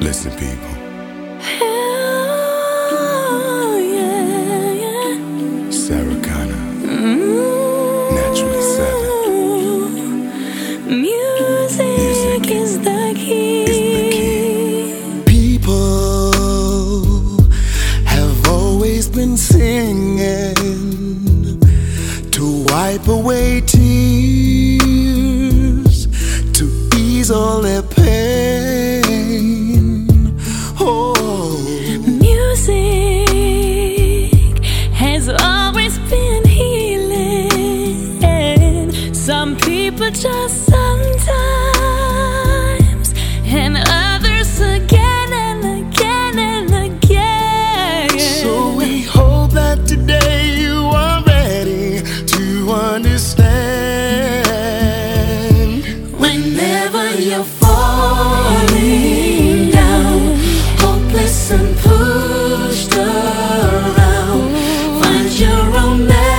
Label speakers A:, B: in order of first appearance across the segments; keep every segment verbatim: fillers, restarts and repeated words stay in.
A: Listen, people.
B: Oh, yeah, yeah.
A: Sarah Connor,
B: Mm.
A: Naturally Seven.
B: Music, Music is the key.
A: Is the key.
C: People have always been singing to wipe away tears, to ease all their pain. Oh,
B: music has always been healing. Some people just sometimes, and others again and again and again.
C: So we hope that today you are ready to understand.
B: Whenever you're falling down, hopeless and pushed around, find your own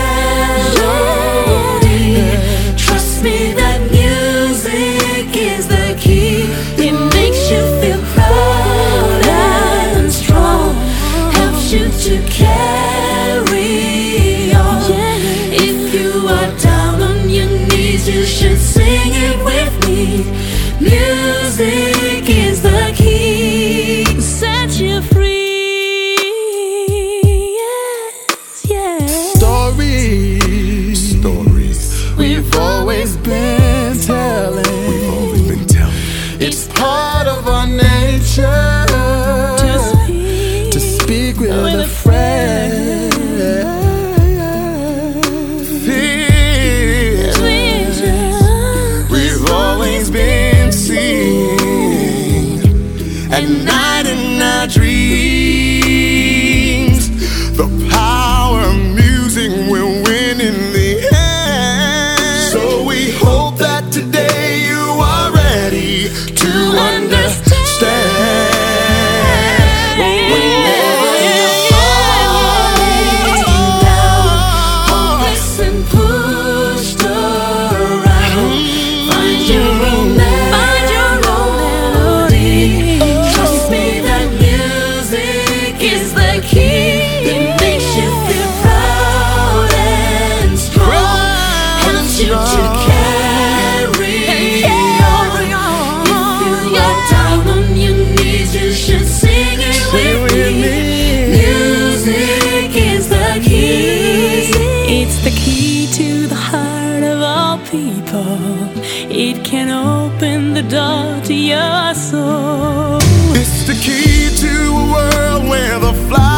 B: melody. Trust me that music is the key. It makes you feel proud and strong, helps you to carry on. If you are down on your knees, you should sing it with me. Music is the key. Set you free. Yes, yes.
C: Stories,
A: Stories
C: we've always been telling.
A: we've always been telling.
C: It's part of our nature
B: To speak,
C: to speak with,
B: with
C: a
B: a
C: friend. Feels
B: vision.
C: we've always been seeing at night in our dreams. The power of music will win in the end. So we hope that today you are ready to understand. Whenever you're falling down,
B: Hopeless and pushed around, find your own melody. Trust me that music is the key. It makes you feel proud and strong, helps you to carry on. If you are down on your knees, you should sing it with me. Music is the key. It's the key to the heart of all people. It can open the door to your soul.
C: it's the key to a world where the fly